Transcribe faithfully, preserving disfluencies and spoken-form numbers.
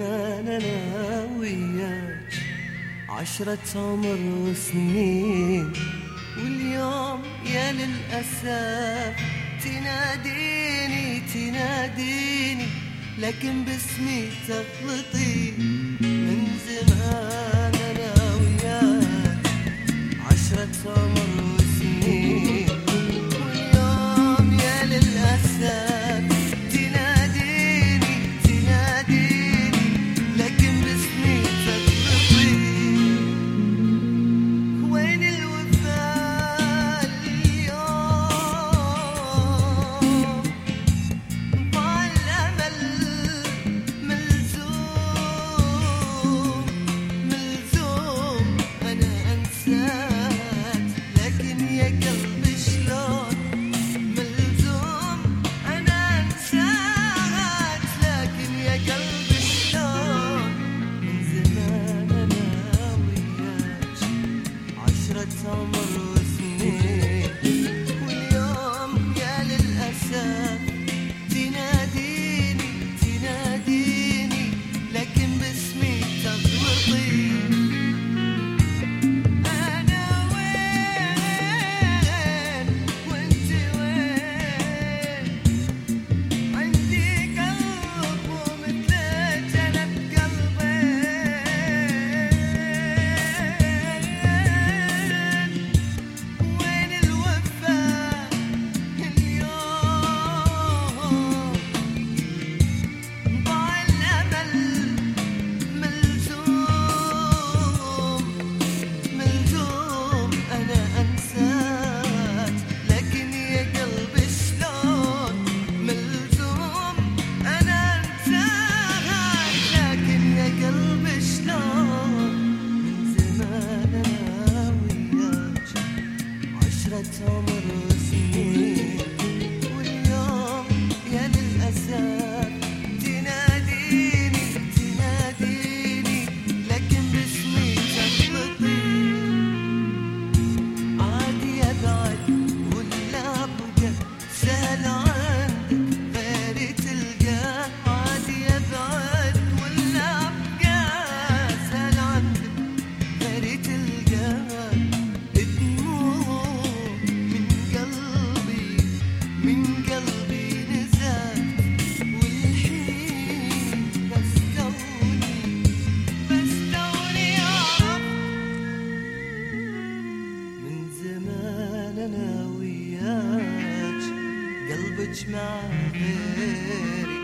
زمان أنا وياك عشرة عمر وسنين، واليوم يا للأسف تناديني تناديني لكن باسمي تغلطي. من زمان أنا وياك عشرة عمر وسنين، واليوم يا للأسف عمر وسنين، واليوم يا للأسف تناديني تناديني لكن باسمي تغلطي. عادي أبعد ولا أبقى سهل عندك غيري تلقاه، عادي أبعد ولا أبقى سهل عندك غيري تلقاه. أنا وياك قلبك مع غيري